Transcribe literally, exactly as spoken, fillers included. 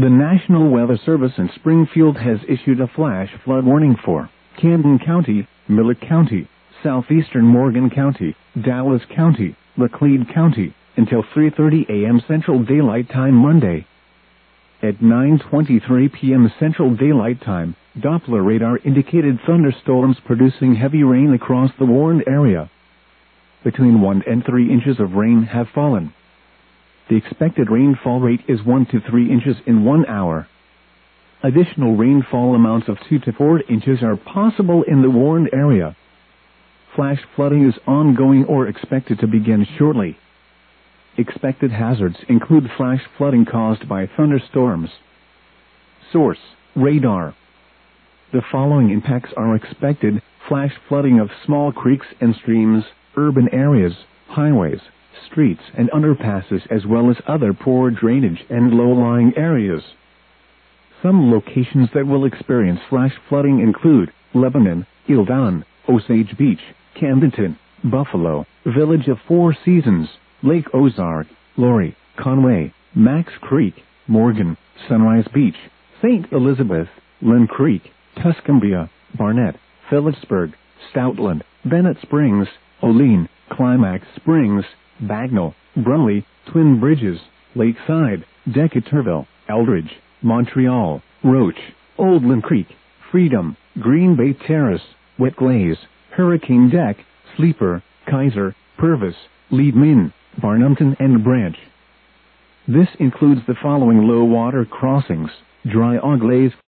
The National Weather Service in Springfield has issued a flash flood warning for Camden County, Miller County, southeastern Morgan County, Dallas County, Laclede County, until three thirty a.m. Central Daylight Time Monday. At nine twenty-three p.m. Central Daylight Time, Doppler radar indicated thunderstorms producing heavy rain across the warned area. Between one and three inches of rain have fallen. The expected rainfall rate is one to three inches in one hour. Additional rainfall amounts of two to four inches are possible in the warned area. Flash flooding is ongoing or expected to begin shortly. Expected hazards include flash flooding caused by thunderstorms. Source: radar. The following impacts are expected: flash flooding of small creeks and streams, urban areas, highways, streets and underpasses, as well as other poor drainage and low-lying areas. Some locations that will experience flash flooding include Lebanon, Ildon, Osage Beach, Camdenton, Buffalo, Village of Four Seasons, Lake Ozark, Laurie, Conway, Max Creek, Morgan, Sunrise Beach, Saint Elizabeth, Lynn Creek, Tuscumbia, Barnett, Phillipsburg, Stoutland, Bennett Springs, Olean, Climax Springs, Bagnell, Brumley, Twin Bridges, Lakeside, Decaturville, Eldridge, Montreal, Roach, Old Lynn Creek, Freedom, Green Bay Terrace, Wet Glaze, Hurricane Deck, Sleeper, Kaiser, Purvis, Leadmin, Barnumton and Branch. This includes the following low water crossings: Dry Auglaize,